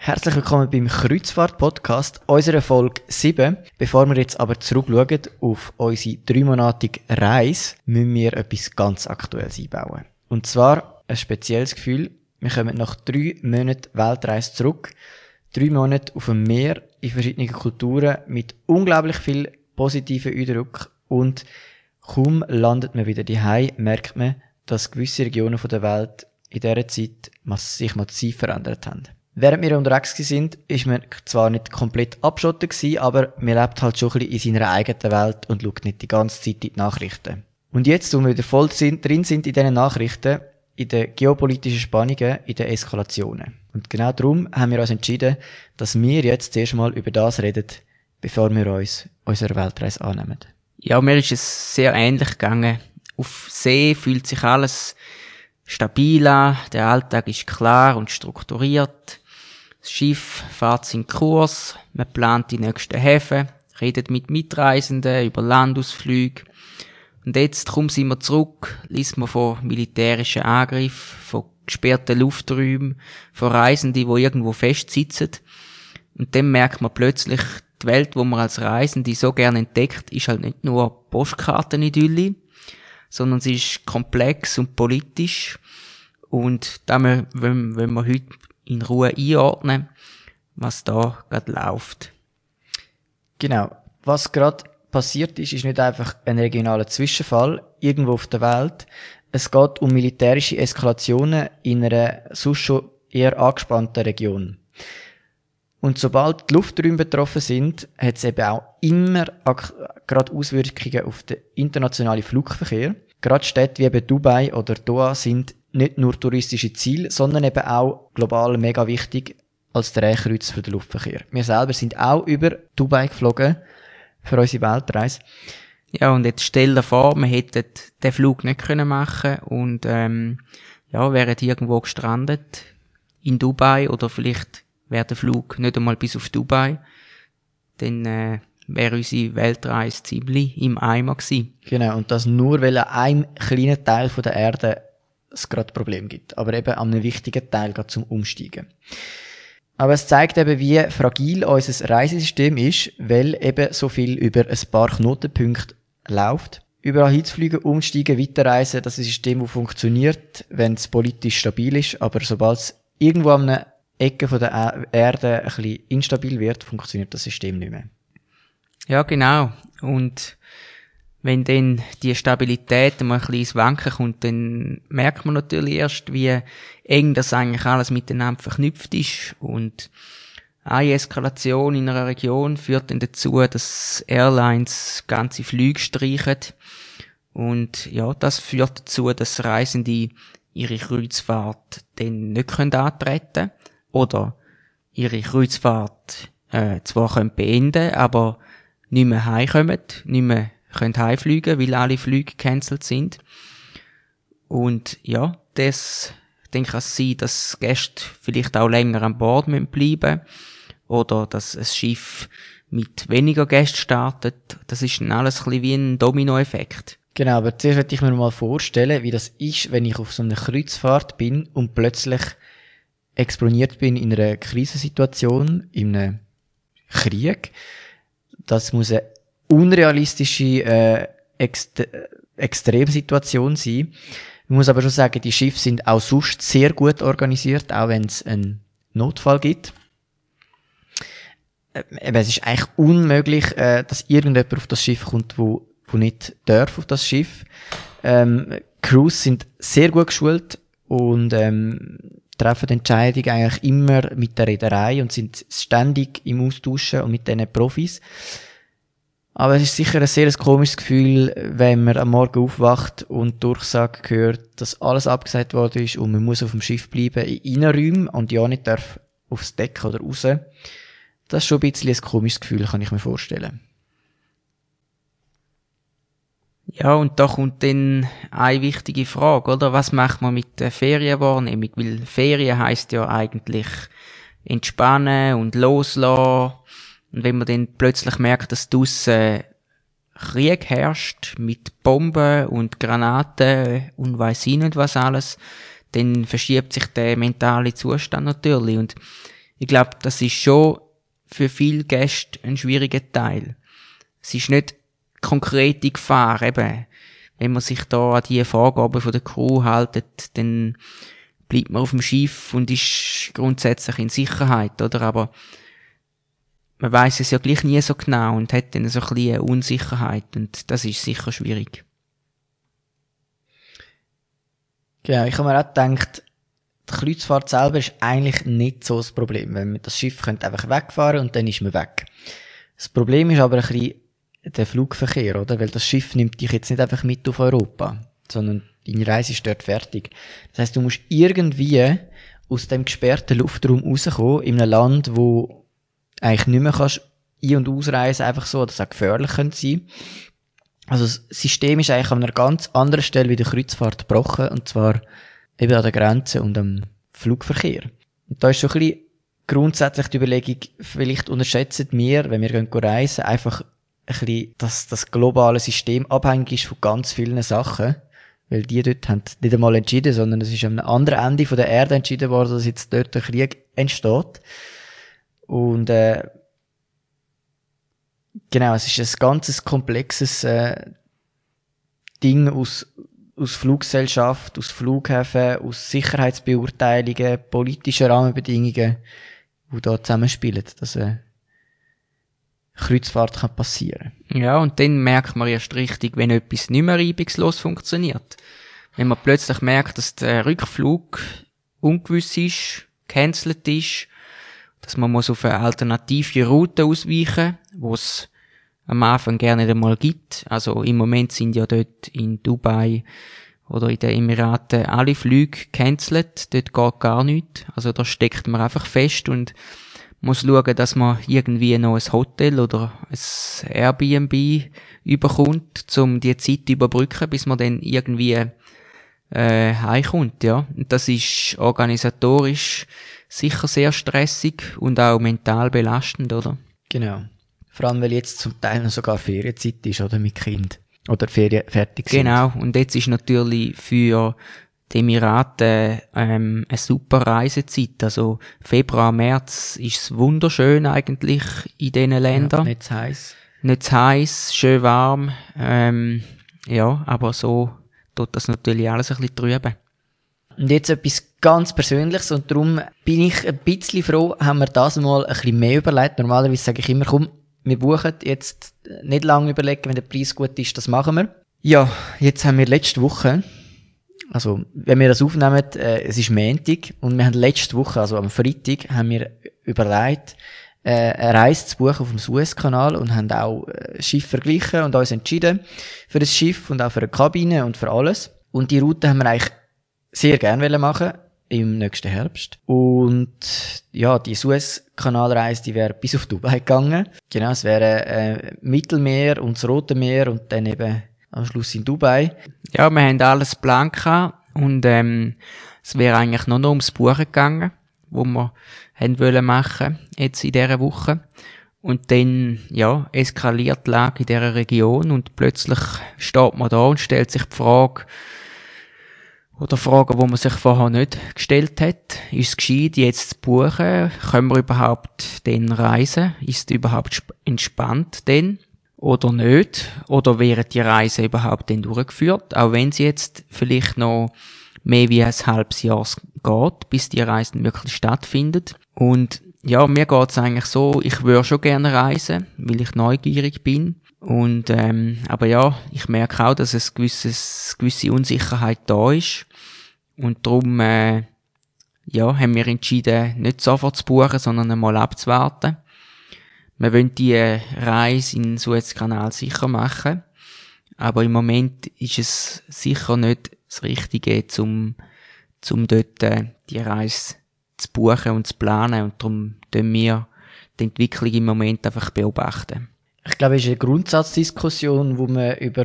Herzlich willkommen beim Kreuzfahrt-Podcast, unserer Folge 7. Bevor wir jetzt aber zurückschauen auf unsere 3-monatige Reise, müssen wir etwas ganz Aktuelles einbauen. Und zwar ein spezielles Gefühl. Wir kommen nach 3 Monaten Weltreise zurück. 3 Monate auf dem Meer in verschiedenen Kulturen mit unglaublich viel positiven Eindruck. Und kaum landet man wieder daheim, merkt man, dass gewisse Regionen der Welt in dieser Zeit sich massiv verändert haben. Während wir unterwegs sind, ist man zwar nicht komplett abgeschottet gewesen, aber man lebt halt schon ein bisschen in seiner eigenen Welt und schaut nicht die ganze Zeit in die Nachrichten. Und jetzt, wo wir wieder voll drin sind in diesen Nachrichten, in den geopolitischen Spannungen, in den Eskalationen. Und genau darum haben wir uns entschieden, dass wir jetzt zuerst mal über das reden, bevor wir uns unserer Weltreise annehmen. Ja, mir ist es sehr ähnlich gegangen. Auf See fühlt sich alles stabil an, der Alltag ist klar und strukturiert. Das Schiff fährt seinen Kurs, man plant die nächsten Häfen, redet mit Mitreisenden über Landausflüge. Und jetzt, kaum sind wir zurück, liest man von militärischen Angriffen, von gesperrten Lufträumen, von Reisenden, die irgendwo festsitzen. Und dann merkt man plötzlich, die Welt, die man als Reisende so gerne entdeckt, ist halt nicht nur Postkartenidylle, sondern sie ist komplex und politisch. Und da wollen wir heute in Ruhe einordnen, was da gerade läuft. Genau. Was gerade passiert ist nicht einfach ein regionaler Zwischenfall irgendwo auf der Welt. Es geht um militärische Eskalationen in einer sonst schon eher angespannten Region. Und sobald die Lufträume betroffen sind, hat es eben auch immer gerade Auswirkungen auf den internationalen Flugverkehr. Gerade Städte wie eben Dubai oder Doha sind nicht nur touristische Ziele, sondern eben auch global mega wichtig als Drehkreuz für den Luftverkehr. Wir selber sind auch über Dubai geflogen für unsere Weltreise. Ja, und jetzt stell dir vor, wir hätten den Flug nicht machen können und wären irgendwo gestrandet in Dubai oder vielleicht wäre der Flug nicht einmal bis auf Dubai, dann wäre unsere Weltreise ziemlich im Eimer gewesen. Genau, und das nur, weil an einem kleinen Teil von der Erde es gerade Problem gibt, aber eben an einem wichtigen Teil gerade zum Umsteigen. Aber es zeigt eben, wie fragil unser Reisesystem ist, weil eben so viel über ein paar Knotenpunkte läuft. Überall hinzufliegen, umsteigen, weiterreisen, das ist ein System, das funktioniert, wenn es politisch stabil ist, aber sobald es irgendwo an einer Ecke von der Erde ein bisschen instabil wird, funktioniert das System nicht mehr. Ja, genau. Und wenn dann die Stabilität mal ein bisschen ins Wanken kommt, dann merkt man natürlich erst, wie eng das eigentlich alles miteinander verknüpft ist. Und eine Eskalation in einer Region führt dann dazu, dass Airlines ganze Flüge streichen. Und ja, das führt dazu, dass Reisende ihre Kreuzfahrt dann nicht antreten können oder ihre Kreuzfahrt zwar beenden können, aber nicht mehr heimkommen, nicht mehr können heimfliegen, weil alle Flüge gecancelt sind. Und ja, das, dann kann es sein, dass Gäste vielleicht auch länger an Bord bleiben müssen oder dass ein Schiff mit weniger Gästen startet. Das ist dann alles ein bisschen wie ein Dominoeffekt. Genau, aber zuerst möchte ich mir mal vorstellen, wie das ist, wenn ich auf so einer Kreuzfahrt bin und plötzlich exponiert bin in einer Krisensituation, in einem Krieg. Das muss eine unrealistische Extremsituation sein. Ich muss aber schon sagen, die Schiffe sind auch sonst sehr gut organisiert, auch wenn es einen Notfall gibt. Es ist eigentlich unmöglich, dass irgendjemand auf das Schiff kommt, wo nicht darf auf das Schiff. Crews sind sehr gut geschult und treffen die Entscheidung eigentlich immer mit der Reederei und sind ständig im Austauschen und mit diesen Profis. Aber es ist sicher ein sehr komisches Gefühl, wenn man am Morgen aufwacht und die Durchsage hört, dass alles abgesagt worden ist und man muss auf dem Schiff bleiben, in Innenräumen und ja nicht darf aufs Deck oder raus. Das ist schon ein bisschen ein komisches Gefühl, kann ich mir vorstellen. Ja, und da kommt dann eine wichtige Frage, oder? Was macht man mit der Ferienwahrnehmung? Weil Ferien heisst ja eigentlich entspannen und loslassen. Und wenn man dann plötzlich merkt, dass draussen Krieg herrscht mit Bomben und Granaten und weiss ich nicht was alles, dann verschiebt sich der mentale Zustand natürlich. Und ich glaube, das ist schon für viele Gäste ein schwieriger Teil. Es ist nicht konkrete Gefahr, eben. Wenn man sich da an die Vorgaben von der Crew haltet, dann bleibt man auf dem Schiff und ist grundsätzlich in Sicherheit, oder? Aber man weiss es ja gleich nie so genau und hat dann so ein bisschen eine Unsicherheit und das ist sicher schwierig. Genau, ich habe mir auch gedacht, die Kreuzfahrt selber ist eigentlich nicht so das Problem, weil das Schiff könnte einfach wegfahren und dann ist man weg. Das Problem ist aber ein bisschen der Flugverkehr, oder? Weil das Schiff nimmt dich jetzt nicht einfach mit auf Europa, sondern deine Reise ist dort fertig. Das heisst, du musst irgendwie aus dem gesperrten Luftraum rauskommen, in einem Land, wo eigentlich nicht mehr kannst ein- und ausreisen, einfach so, dass es auch gefährlich könnte sein. Also das System ist eigentlich an einer ganz anderen Stelle wie der Kreuzfahrt gebrochen, und zwar eben an der Grenze und am Flugverkehr. Und da ist so ein bisschen grundsätzlich die Überlegung, vielleicht unterschätzen wir, wenn wir gehen reisen, einfach ein bisschen, dass das globale System abhängig ist von ganz vielen Sachen. Weil die dort haben nicht einmal entschieden, sondern es ist am anderen Ende von der Erde entschieden worden, dass jetzt dort ein Krieg entsteht. Und genau, es ist ein ganzes komplexes Ding aus Fluggesellschaft, aus Flughäfen, aus Sicherheitsbeurteilungen, politischen Rahmenbedingungen, die da zusammenspielen, dass eine Kreuzfahrt kann passieren. Ja, und dann merkt man erst richtig, wenn etwas nicht mehr reibungslos funktioniert. Wenn man plötzlich merkt, dass der Rückflug ungewiss ist, gecancelt ist, dass man muss auf eine alternative Route ausweichen, wo es am Anfang gerne nicht einmal gibt. Also im Moment sind ja dort in Dubai oder in den Emiraten alle Flüge gecancelt. Dort geht gar nichts. Also da steckt man einfach fest und muss schauen, dass man irgendwie noch ein Hotel oder ein Airbnb überkommt, um die Zeit zu überbrücken, bis man dann irgendwie heimkommt, ja. Und das ist organisatorisch sicher sehr stressig und auch mental belastend, oder? Genau. Vor allem, weil jetzt zum Teil noch sogar Ferienzeit ist, oder, mit Kind. Oder Ferien fertig sind. Genau. Und jetzt ist natürlich für die Emiraten eine super Reisezeit. Also Februar, März ist es wunderschön eigentlich in diesen Ländern. Ja, nicht zu heiß. Nicht zu heiß, schön warm. Ja, aber so tut das natürlich alles ein bisschen trüben. Und jetzt etwas ganz Persönliches, und darum bin ich ein bisschen froh, haben wir das mal ein bisschen mehr überlegt. Normalerweise sage ich immer, komm, wir buchen jetzt nicht lange überlegen, wenn der Preis gut ist, das machen wir. Ja, jetzt haben wir letzte Woche, also wenn wir das aufnehmen, es ist Montag, und wir haben letzte Woche, also am Freitag, haben wir überlegt, eine Reise zu buchen auf dem Suezkanal, und haben auch Schiff verglichen und uns entschieden für das Schiff und auch für eine Kabine und für alles. Und die Route haben wir eigentlich sehr gerne machen im nächsten Herbst. Und ja, die Suezkanalreise, die wäre bis auf Dubai gegangen. Genau, es wäre Mittelmeer und das Rote Meer und dann eben am Schluss in Dubai. Ja, wir haben alles geplant gehabt und es wäre eigentlich nur noch ums Buchen gegangen, wo wir haben wollen machen jetzt in dieser Woche. Und dann, ja, eskaliert die Lage in dieser Region und plötzlich steht man da und stellt sich die Frage, oder Fragen, die man sich vorher nicht gestellt hat. Ist es gescheit, jetzt zu buchen? Können wir überhaupt denn reisen? Ist es überhaupt entspannt denn? Oder nicht? Oder wäre die Reise überhaupt denn durchgeführt? Auch wenn sie jetzt vielleicht noch mehr wie ein halbes Jahr geht, bis die Reise wirklich stattfindet. Und ja, mir geht's eigentlich so, ich würde schon gerne reisen, weil ich neugierig bin. Und aber ja, ich merke auch, dass es gewisse Unsicherheit da ist. Und darum ja, haben wir entschieden, nicht sofort zu buchen, sondern einmal abzuwarten. Wir wollen die Reise in den Suezkanal sicher machen. Aber im Moment ist es sicher nicht das Richtige, um dort die Reise zu buchen und zu planen. Und darum tun wir die Entwicklung im Moment einfach beobachten. Ich glaube, es ist eine Grundsatzdiskussion, wo man über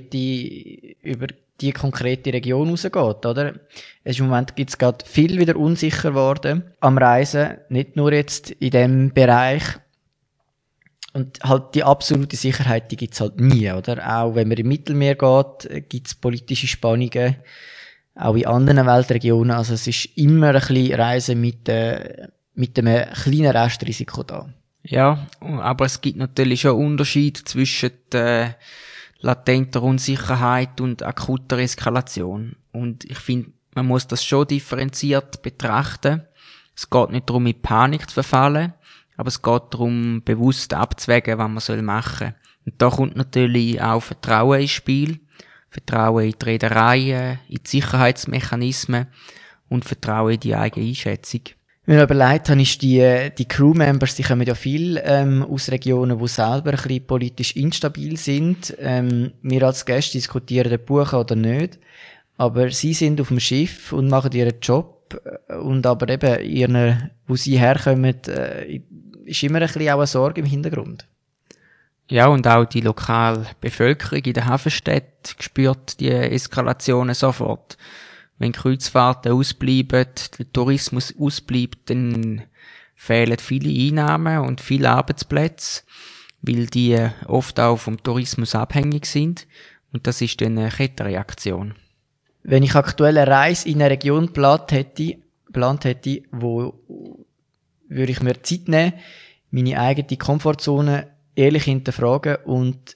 die konkrete Region rausgeht, oder? Im Moment gibt's gerade viel wieder unsicher geworden am Reisen, nicht nur jetzt in dem Bereich. Und halt die absolute Sicherheit, die gibt's halt nie, oder? Auch wenn man im Mittelmeer geht, gibt's politische Spannungen, auch in anderen Weltregionen. Also es ist immer ein bisschen Reisen mit mit einem kleinen Restrisiko da. Ja, aber es gibt natürlich schon Unterschiede zwischen latenter Unsicherheit und akuter Eskalation. Und ich finde, man muss das schon differenziert betrachten. Es geht nicht darum, in Panik zu verfallen, aber es geht darum, bewusst abzuwägen, was man machen soll. Und da kommt natürlich auch Vertrauen ins Spiel. Vertrauen in die Reedereien, in die Sicherheitsmechanismen und Vertrauen in die eigene Einschätzung. Wenn ich überlegt habe, ist die Crewmembers, die kommen ja viel aus Regionen, die selber ein bisschen politisch instabil sind. Wir als Gäste diskutieren, ob buchen oder nicht. Aber sie sind auf dem Schiff und machen ihren Job. Und aber eben, wo sie herkommen, ist immer ein bisschen auch eine Sorge im Hintergrund. Ja, und auch die lokale Bevölkerung in der Hafenstadt spürt die Eskalationen sofort. Wenn Kreuzfahrten ausbleiben, der Tourismus ausbleibt, dann fehlen viele Einnahmen und viele Arbeitsplätze, weil die oft auch vom Tourismus abhängig sind. Und das ist dann eine Kettenreaktion. Wenn ich aktuell eine Reise in eine Region geplant hätte, wo würde ich mir Zeit nehmen, meine eigene Komfortzone ehrlich hinterfragen und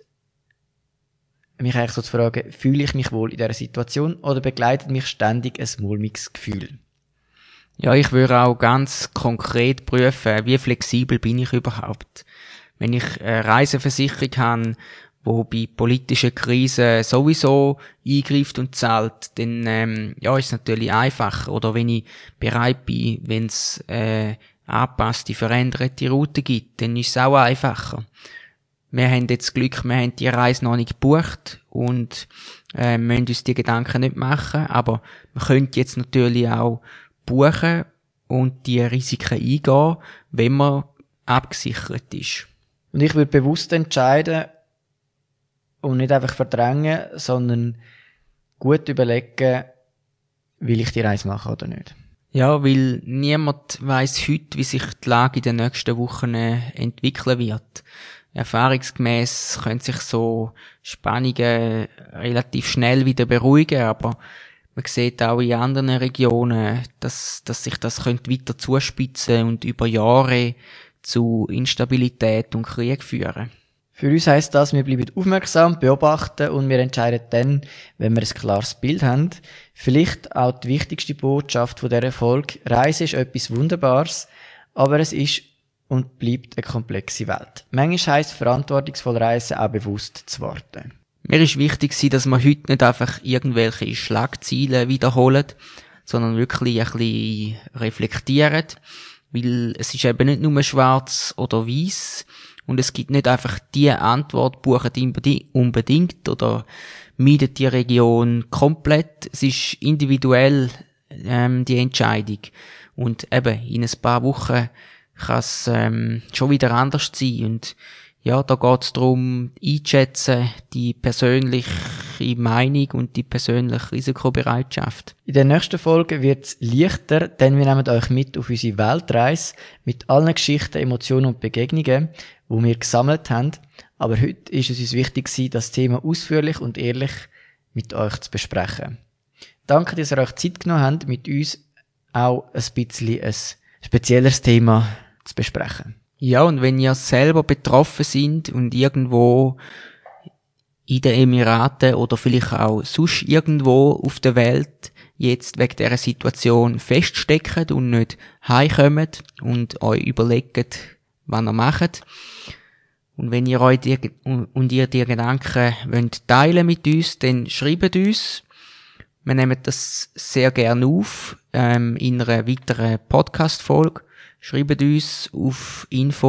mich eigentlich so zu fragen, fühle ich mich wohl in dieser Situation oder begleitet mich ständig ein mulmiges Gefühl? Ja, ich würde auch ganz konkret prüfen, wie flexibel bin ich überhaupt. Wenn ich eine Reiseversicherung habe, wo bei politischen Krisen sowieso eingreift und zahlt, dann ist es natürlich einfacher. Oder wenn ich bereit bin, wenn es angepasste, veränderte Routen gibt, dann ist es auch einfacher. Wir haben jetzt Glück, wir haben die Reise noch nicht gebucht und müssen uns die Gedanken nicht machen, aber man könnte jetzt natürlich auch buchen und die Risiken eingehen, wenn man abgesichert ist. Und ich würde bewusst entscheiden und nicht einfach verdrängen, sondern gut überlegen, will ich die Reise machen oder nicht. Ja, weil niemand weiss heute, wie sich die Lage in den nächsten Wochen entwickeln wird. Erfahrungsgemäss können sich so Spannungen relativ schnell wieder beruhigen, aber man sieht auch in anderen Regionen, dass sich das könnte weiter zuspitzen und über Jahre zu Instabilität und Krieg führen. Für uns heisst das, wir bleiben aufmerksam, beobachten und wir entscheiden dann, wenn wir ein klares Bild haben. Vielleicht auch die wichtigste Botschaft von dieser Folge: Reise ist etwas Wunderbares, aber es ist und bleibt eine komplexe Welt. Manchmal heisst verantwortungsvoll Reisen auch bewusst zu warten. Mir ist wichtig, dass man heute nicht einfach irgendwelche Schlagzeilen wiederholen, sondern wirklich ein bisschen reflektieren, weil es ist eben nicht nur schwarz oder weiß und es gibt nicht einfach die Antwort, bucht unbedingt oder meidet die Region komplett. Es ist individuell die Entscheidung und eben in ein paar Wochen kann es schon wieder anders sein. Und ja, da geht es darum, einzuschätzen, die persönliche Meinung und die persönliche Risikobereitschaft. In der nächsten Folge wird es leichter, denn wir nehmen euch mit auf unsere Weltreise mit allen Geschichten, Emotionen und Begegnungen, die wir gesammelt haben. Aber heute ist es uns wichtig, das Thema ausführlich und ehrlich mit euch zu besprechen. Danke, dass ihr euch Zeit genommen habt, mit uns auch ein bisschen ein spezielleres Thema zu besprechen. Ja, und wenn ihr selber betroffen sind und irgendwo in den Emiraten oder vielleicht auch sonst irgendwo auf der Welt jetzt wegen dieser Situation feststecken und nicht heimkommt und euch überlegt, was ihr macht. Und wenn ihr euch die Gedanken wollt teilen mit uns, dann schreibt uns. Wir nehmen das sehr gerne auf in einer weiteren Podcast-Folge. Schreibt uns auf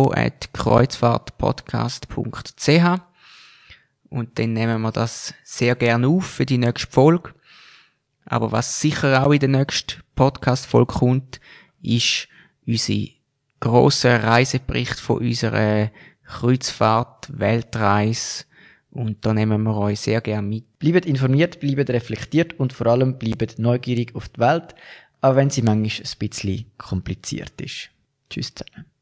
info@kreuzfahrtpodcast.ch und dann nehmen wir das sehr gerne auf für die nächste Folge. Aber was sicher auch in der nächsten Podcast-Folge kommt, ist unser grosser Reisebericht von unserer Kreuzfahrt-Weltreise. Und da nehmen wir euch sehr gerne mit. Bleibt informiert, bleibt reflektiert und vor allem bleibt neugierig auf die Welt, auch wenn sie manchmal ein bisschen kompliziert ist. Tschüss zusammen.